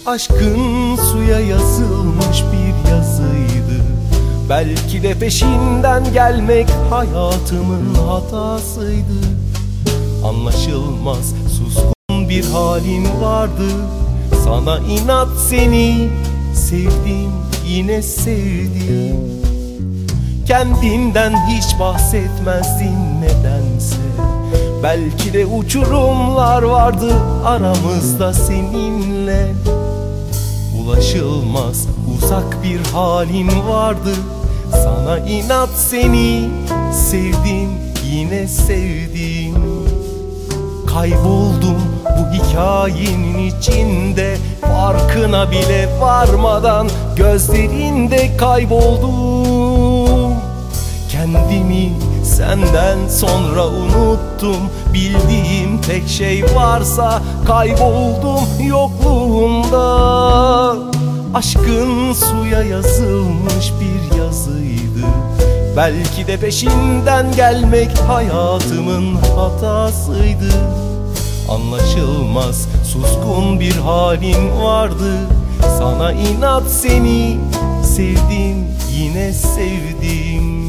Aşkın suya yazılmış bir yazıydı. Belki de peşinden gelmek hayatımın hatasıydı. Anlaşılmaz suskun bir halim vardı. Sana inat, seni sevdim, yine sevdim. Kendinden hiç bahsetmezdin nedense. Belki de uçurumlar vardı aramızda seninle. Ulaşılmaz uzak bir halin vardı. Sana inat, seni sevdim, yine sevdim. Kayboldum bu hikayenin içinde, farkına bile varmadan gözlerinde kayboldum. Kendimi senden sonra unuttum. Bildiğim tek şey varsa kayboldum yokluğunda. Aşkın suya yazılmış bir yazıydı. Belki de peşinden gelmek hayatımın hatasıydı. Anlaşılmaz suskun bir halin vardı. Sana inat, seni sevdim, yine sevdim.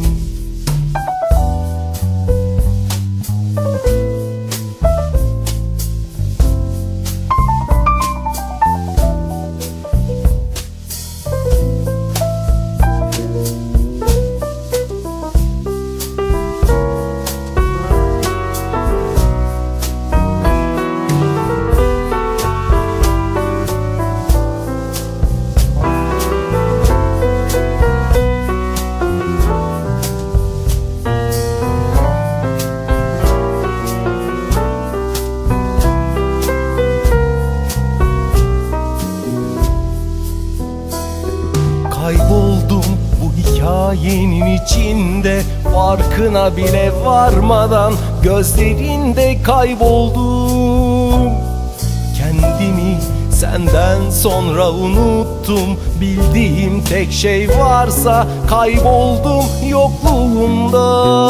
Kayboldum bu hikayenin içinde, farkına bile varmadan gözlerinde kayboldum. Kendimi senden sonra unuttum. Bildiğim tek şey varsa kayboldum yokluğumda.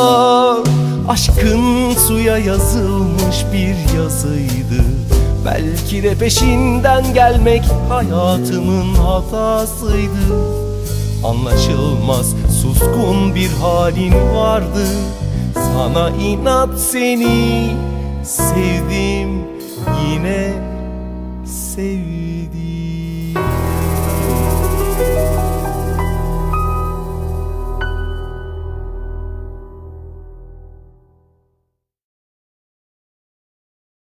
Aşkın suya yazılmış bir yazıydı. Belki de peşinden gelmek hayatımın hatasıydı. Anlaşılmaz suskun bir halin vardı. Sana inat, seni sevdim, yine sevdim.